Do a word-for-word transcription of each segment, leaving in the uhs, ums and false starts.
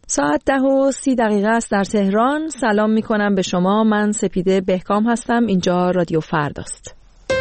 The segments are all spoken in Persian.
ساعت ده و سی دقیقه است در تهران. سلام می کنم به شما. من سپیده بهکام هستم. اینجا رادیو فرداست.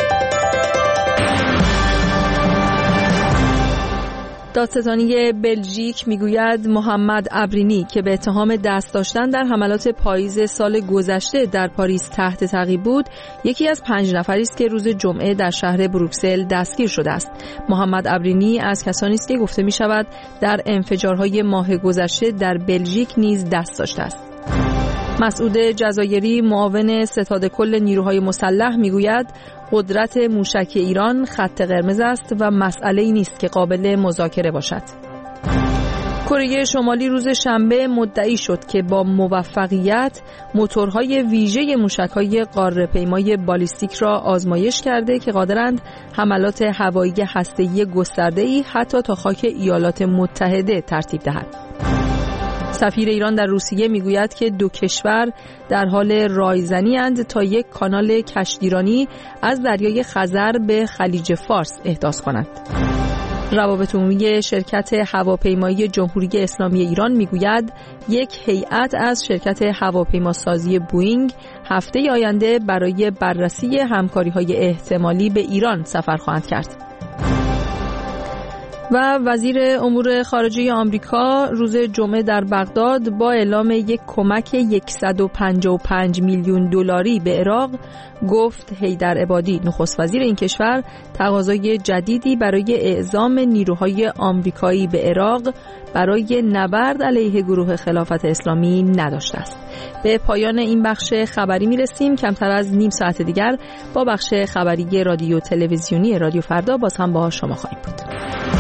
دادستانی بلژیک میگوید محمد عبرینی که به اتهام دست داشتن در حملات پاییز سال گذشته در پاریس تحت تعقیب بود، یکی از پنج نفری است که روز جمعه در شهر بروکسل دستگیر شده است. محمد عبرینی از کسانی است که گفته می شود در انفجارهای ماه گذشته در بلژیک نیز دست داشته است. مسعود جزایری معاون ستاد کل نیروهای مسلح میگوید قدرت موشک ایران خط قرمز است و مسئله‌ای نیست که قابل مذاکره باشد. کره شمالی روز شنبه مدعی شد که با موفقیت موتورهای ویژه موشک‌های قاره‌پیمای بالیستیک را آزمایش کرده که قادرند حملات هوایی هسته‌ای گسترده‌ای حتی تا خاک ایالات متحده ترتیب دهد. سفیر ایران در روسیه میگوید که دو کشور در حال رایزنی اند تا یک کانال کشتیرانی از دریای خزر به خلیج فارس احداث کند. روابط عمومی شرکت هواپیمایی جمهوری اسلامی ایران میگوید یک هیئت از شرکت هواپیماسازی بوئینگ هفته آینده برای بررسی همکاری‌های احتمالی به ایران سفر خواهند کرد. و وزیر امور خارجه آمریکا روز جمعه در بغداد با اعلام یک کمک صد و پنجاه و پنج میلیون دلاری به عراق گفت حیدر عبادی نخست وزیر این کشور تقاضای جدیدی برای اعزام نیروهای آمریکایی به عراق برای نبرد علیه گروه خلافت اسلامی نداشته است. به پایان این بخش خبری میرسیم. کمتر از نیم ساعت دیگر با بخش خبری رادیو تلویزیونی رادیو فردا باز هم با شما خواهیم بود.